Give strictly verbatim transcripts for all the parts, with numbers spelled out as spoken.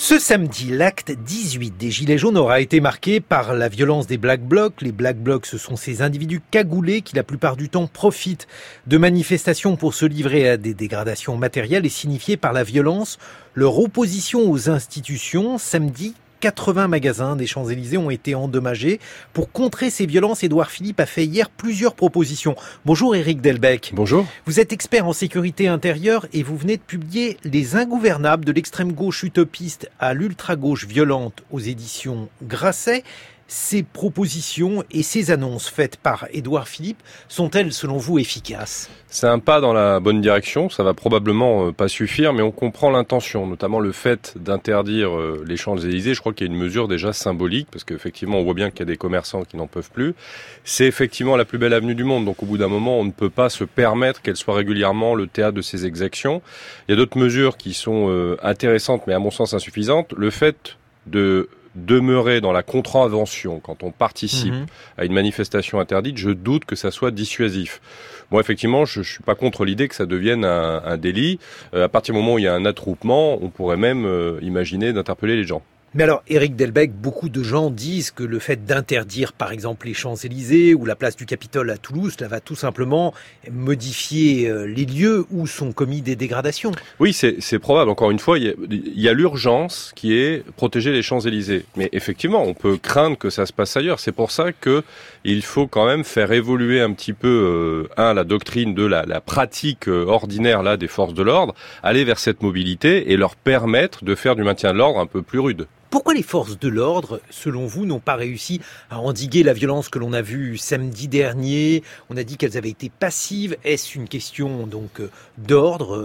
Ce samedi, l'acte dix-huit des Gilets jaunes aura été marqué par la violence des Black Blocs. Les Black Blocs, ce sont ces individus cagoulés qui, la plupart du temps, profitent de manifestations pour se livrer à des dégradations matérielles et signifiées par la violence. Leur opposition aux institutions, samedi, quatre-vingts magasins des Champs-Élysées ont été endommagés. Pour contrer ces violences, Édouard Philippe a fait hier plusieurs propositions. Bonjour Éric Delbecq. Bonjour. Vous êtes expert en sécurité intérieure et vous venez de publier Les Ingouvernables de l'extrême gauche utopiste à l'ultra-gauche violente aux éditions Grasset. Ces propositions et ces annonces faites par Édouard Philippe sont-elles, selon vous, efficaces ? C'est un pas dans la bonne direction, ça va probablement pas suffire, mais on comprend l'intention, notamment le fait d'interdire les Champs-Élysées. Je crois qu'il y a une mesure déjà symbolique, parce qu'effectivement, on voit bien qu'il y a des commerçants qui n'en peuvent plus. C'est effectivement la plus belle avenue du monde, donc au bout d'un moment, on ne peut pas se permettre qu'elle soit régulièrement le théâtre de ces exactions. Il y a d'autres mesures qui sont intéressantes, mais à mon sens insuffisantes. Le fait de demeurer dans la contravention quand on participe mmh. à une manifestation interdite, je doute que ça soit dissuasif. Moi, effectivement, je, je suis pas contre l'idée que ça devienne un, un délit. Euh, à partir du moment où il y a un attroupement, on pourrait même euh, imaginer d'interpeller les gens. Mais alors, Éric Delbecq, beaucoup de gens disent que le fait d'interdire, par exemple, les Champs-Élysées ou la place du Capitole à Toulouse, cela va tout simplement modifier les lieux où sont commis des dégradations. Oui, c'est, c'est probable. Encore une fois, il y a, il y a l'urgence qui est protéger les Champs-Élysées. Mais effectivement, on peut craindre que ça se passe ailleurs. C'est pour ça que il faut quand même faire évoluer un petit peu, euh, un, la doctrine de la, la pratique euh, ordinaire là des forces de l'ordre, aller vers cette mobilité et leur permettre de faire du maintien de l'ordre un peu plus rude. Pourquoi les forces de l'ordre, selon vous, n'ont pas réussi à endiguer la violence que l'on a vue samedi dernier ? On a dit qu'elles avaient été passives. Est-ce une question donc d'ordre ?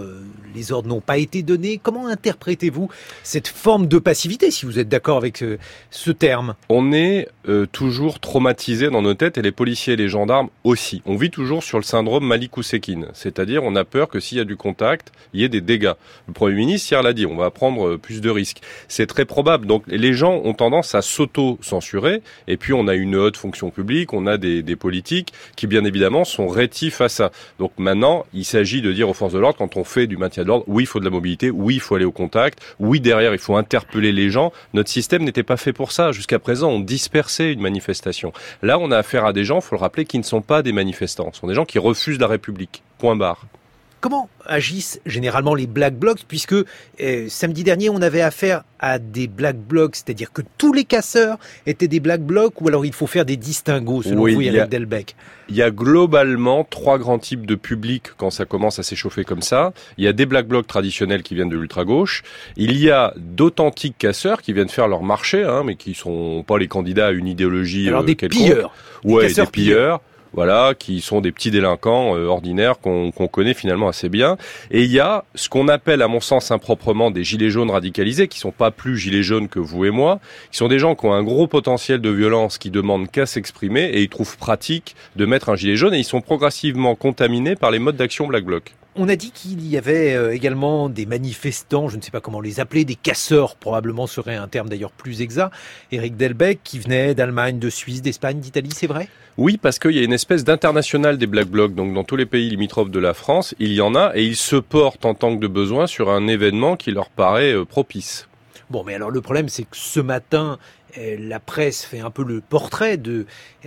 Les ordres n'ont pas été donnés. Comment interprétez-vous cette forme de passivité, si vous êtes d'accord avec ce, ce terme ? On est euh, toujours traumatisé dans nos têtes, et les policiers et les gendarmes aussi. On vit toujours sur le syndrome Malik Oussekine, c'est-à-dire on a peur que s'il y a du contact, il y ait des dégâts. Le Premier ministre hier l'a dit, on va prendre plus de risques. C'est très probable. Donc les gens ont tendance à s'auto-censurer, et puis on a une haute fonction publique, on a des, des politiques qui bien évidemment sont rétifs à ça. Donc maintenant, il s'agit de dire aux forces de l'ordre, quand on fait du maintien de l'ordre, oui il faut de la mobilité, oui il faut aller au contact, oui derrière il faut interpeller les gens. Notre système n'était pas fait pour ça. Jusqu'à présent, on dispersait une manifestation. Là, on a affaire à des gens, il faut le rappeler, qui ne sont pas des manifestants. Ce sont des gens qui refusent la République. Point barre. Comment agissent généralement les Black Blocs, puisque euh, samedi dernier, on avait affaire à des Black Blocs, c'est-à-dire que tous les casseurs étaient des Black Blocs, ou alors il faut faire des distinguos, selon oui, vous, Éric Delbecq ? Il y a globalement trois grands types de publics quand ça commence à s'échauffer comme ça. Il y a des Black Blocs traditionnels qui viennent de l'ultra-gauche. Il y a d'authentiques casseurs qui viennent faire leur marché, hein, mais qui sont pas les candidats à une idéologie alors euh, des quelconque. Pilleurs. Ouais, des, des pilleurs. Voilà, qui sont des petits délinquants euh, ordinaires qu'on, qu'on connaît finalement assez bien. Et il y a ce qu'on appelle, à mon sens improprement, des gilets jaunes radicalisés, qui sont pas plus gilets jaunes que vous et moi, qui sont des gens qui ont un gros potentiel de violence, qui demandent qu'à s'exprimer, et ils trouvent pratique de mettre un gilet jaune, et ils sont progressivement contaminés par les modes d'action Black Bloc. On a dit qu'il y avait également des manifestants, je ne sais pas comment les appeler, des casseurs, probablement serait un terme d'ailleurs plus exact, Éric Delbecq, qui venaient d'Allemagne, de Suisse, d'Espagne, d'Italie, c'est vrai ? Oui, parce qu'il y a une espèce d'international des Black Blocs. Donc dans tous les pays limitrophes de la France, il y en a, et ils se portent en tant que de besoin sur un événement qui leur paraît propice. Bon, mais alors le problème, c'est que ce matin, la presse fait un peu le portrait de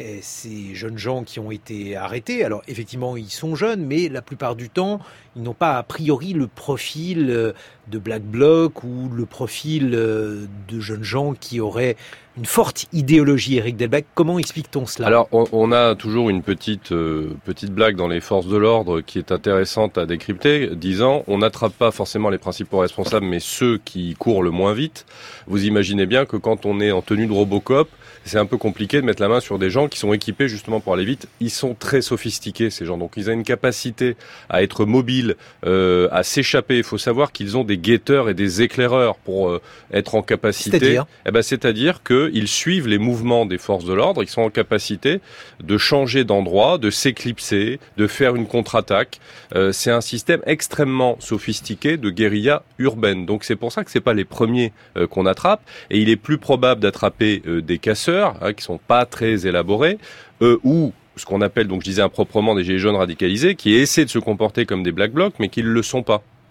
ces jeunes gens qui ont été arrêtés. Alors effectivement, ils sont jeunes, mais la plupart du temps, ils n'ont pas a priori le profil de Black Bloc ou le profil de jeunes gens qui auraient une forte idéologie. Éric Delbecq, comment explique-t-on cela ? Alors, on, on a toujours une petite euh, petite blague dans les forces de l'ordre qui est intéressante à décrypter, disant on n'attrape pas forcément les principaux responsables, mais ceux qui courent le moins vite. Vous imaginez bien que quand on est en tenue de Robocop, c'est un peu compliqué de mettre la main sur des gens qui sont équipés justement pour aller vite. Ils sont très sophistiqués, ces gens, donc ils ont une capacité à être mobiles, euh, à s'échapper. Il faut savoir qu'ils ont des guetteurs et des éclaireurs pour euh, être en capacité. C'est-à-dire eh ben, c'est-à-dire que ils suivent les mouvements des forces de l'ordre, ils sont en capacité de changer d'endroit, de s'éclipser, de faire une contre-attaque. Euh, c'est un système extrêmement sophistiqué de guérilla urbaine. Donc c'est pour ça que c'est pas les premiers euh, qu'on attrape, et il est plus probable d'attraper euh, des casseurs hein, qui sont pas très élaborés, euh, ou ce qu'on appelle, donc je disais improprement, des gilets jaunes radicalisés, qui essaient de se comporter comme des Black Blocs, mais qui ne le sont pas.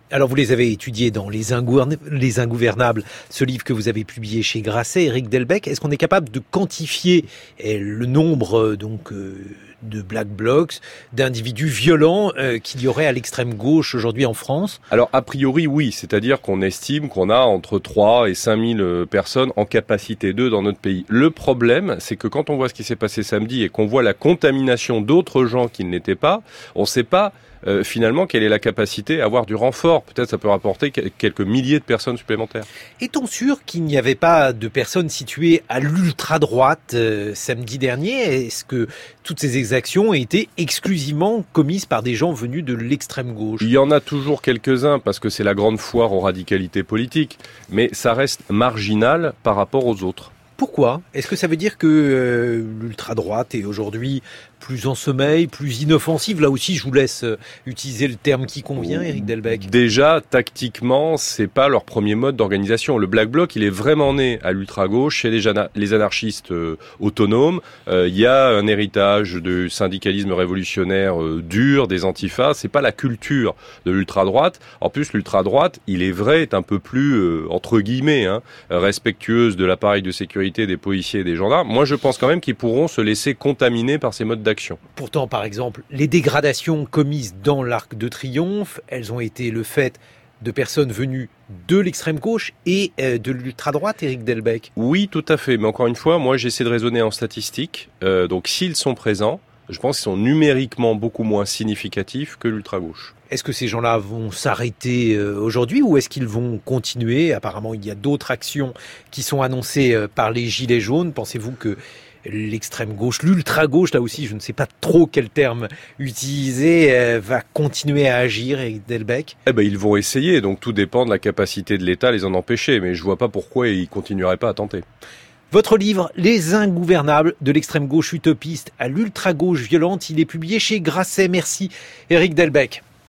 Alors vous les avez étudiés dans Les, Ingouvern- Les Ingouvernables, ce livre que vous avez publié chez Grasset, Éric Delbecq. Est-ce qu'on est capable de quantifier eh, le nombre donc euh, de Black Blocs, d'individus violents euh, qu'il y aurait à l'extrême gauche aujourd'hui en France? Alors a priori oui, c'est-à-dire qu'on estime qu'on a entre trois et cinq mille personnes en capacité d'eux dans notre pays. Le problème, c'est que quand on voit ce qui s'est passé samedi et qu'on voit la contamination d'autres gens qui ne l'étaient pas, on ne sait pas Euh, finalement, quelle est la capacité à avoir du renfort? Peut-être ça peut rapporter quelques milliers de personnes supplémentaires. Est-on sûr qu'il n'y avait pas de personnes situées à l'ultra-droite euh, samedi dernier? Est-ce que toutes ces exactions ont été exclusivement commises par des gens venus de l'extrême gauche? Il y en a toujours quelques-uns parce que c'est la grande foire aux radicalités politiques, mais ça reste marginal par rapport aux autres. Pourquoi? Est-ce que ça veut dire que euh, l'ultra-droite est aujourd'hui plus en sommeil, plus inoffensive? Là aussi, je vous laisse euh, utiliser le terme qui convient, Éric Delbecq. Déjà, tactiquement, c'est pas leur premier mode d'organisation. Le Black Bloc, il est vraiment né à l'ultra-gauche, chez les, jana- les anarchistes euh, autonomes. Euh, il y a un héritage du syndicalisme révolutionnaire euh, dur, des antifas. C'est pas la culture de l'ultra-droite. En plus, l'ultra-droite, il est vrai, est un peu plus, euh, entre guillemets, hein, respectueuse de l'appareil de sécurité des policiers et des gendarmes. Moi, je pense quand même qu'ils pourront se laisser contaminer par ces modes d'action. Pourtant, par exemple, les dégradations commises dans l'Arc de Triomphe, elles ont été le fait de personnes venues de l'extrême gauche et de l'ultra-droite, Éric Delbecq. Oui, tout à fait. Mais encore une fois, moi, j'essaie de raisonner en statistiques. Euh, donc, s'ils sont présents, je pense qu'ils sont numériquement beaucoup moins significatifs que l'ultra-gauche. Est-ce que ces gens-là vont s'arrêter aujourd'hui ou est-ce qu'ils vont continuer? Apparemment, il y a d'autres actions qui sont annoncées par les Gilets jaunes. Pensez-vous que l'extrême gauche, l'ultra-gauche, là aussi, je ne sais pas trop quel terme utiliser, va continuer à agir, Éric Delbecq? Eh ben, ils vont essayer. Donc, tout dépend de la capacité de l'État à les en empêcher. Mais je vois pas pourquoi ils continueraient pas à tenter. Votre livre, Les Ingouvernables, de l'extrême gauche utopiste à l'ultra-gauche violente, il est publié chez Grasset. Merci, Éric Delbecq.